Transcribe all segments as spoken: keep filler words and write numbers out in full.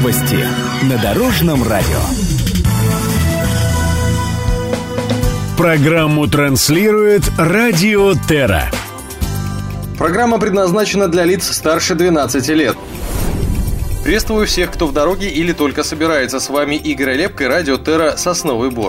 Новости на Дорожном радио. Программу транслирует Радио Терра. Программа предназначена для лиц старше двенадцати лет. Приветствую всех, кто в дороге или только собирается. С вами Игорь Олепко и Радио Терра «Сосновый Бор».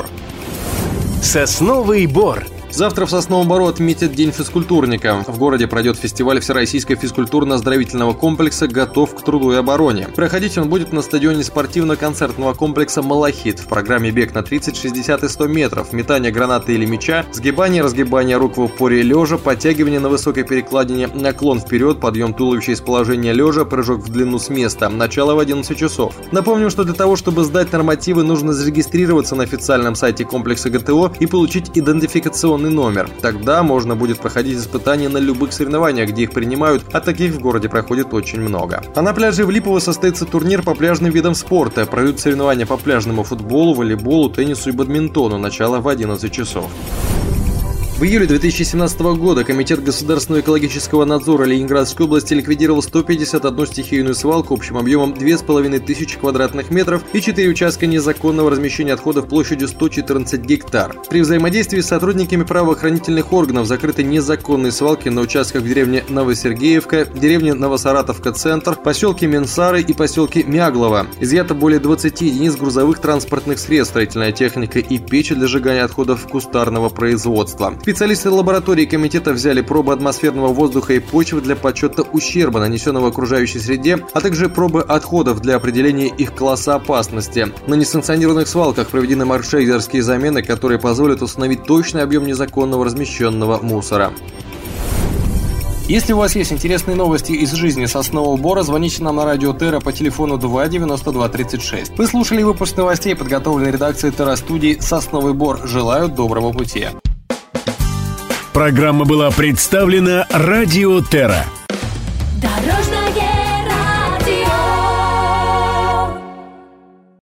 Сосновый Бор. Завтра в Сосновом Бору отметят День физкультурника. В городе пройдет фестиваль Всероссийского физкультурно-оздоровительного комплекса «Готов к труду и обороне». Проходить он будет на стадионе спортивно-концертного комплекса «Малахит». В программе бег на тридцать, шестьдесят и сто метров, метание гранаты или мяча, сгибание, разгибание рук в упоре лежа, подтягивание на высокой перекладине, наклон вперед, подъем туловища из положения лежа, прыжок в длину с места. Начало в одиннадцать часов. Напомним, что для того, чтобы сдать нормативы, нужно зарегистрироваться на официальном сайте комплекса ГТО и получить идентификационный номер. Тогда можно будет проходить испытания на любых соревнованиях, где их принимают, а таких в городе проходит очень много. А на пляже в Липово состоится турнир по пляжным видам спорта. Пройдут соревнования по пляжному футболу, волейболу, теннису и бадминтону. Начало в одиннадцать часов. В июле две тысячи семнадцатого года Комитет государственного экологического надзора Ленинградской области ликвидировал сто пятьдесят одну стихийную свалку общим объемом две с половиной тысячи квадратных метров и четыре участка незаконного размещения отходов площадью сто четырнадцать гектар. При взаимодействии с сотрудниками правоохранительных органов закрыты незаконные свалки на участках в деревне Новосергеевка, деревне Новосаратовка-Центр, поселке Менсары и поселке Мяглово. Изъято более двадцати единиц грузовых транспортных средств, строительная техника и печи для сжигания отходов кустарного производства. Специалисты лаборатории комитета взяли пробы атмосферного воздуха и почвы для подсчета ущерба, нанесенного окружающей среде, а также пробы отходов для определения их класса опасности. На несанкционированных свалках проведены маршрутерские замены, которые позволят установить точный объем незаконного размещенного мусора. Если у вас есть интересные новости из жизни Соснового Бора, звоните нам на Радио Терра по телефону два девяносто два тридцать шесть. Вы слушали выпуск новостей, подготовленный редакцией Терра-студии «Сосновый Бор». Желаю доброго пути. Программа была представлена Радио Терра. Дорога.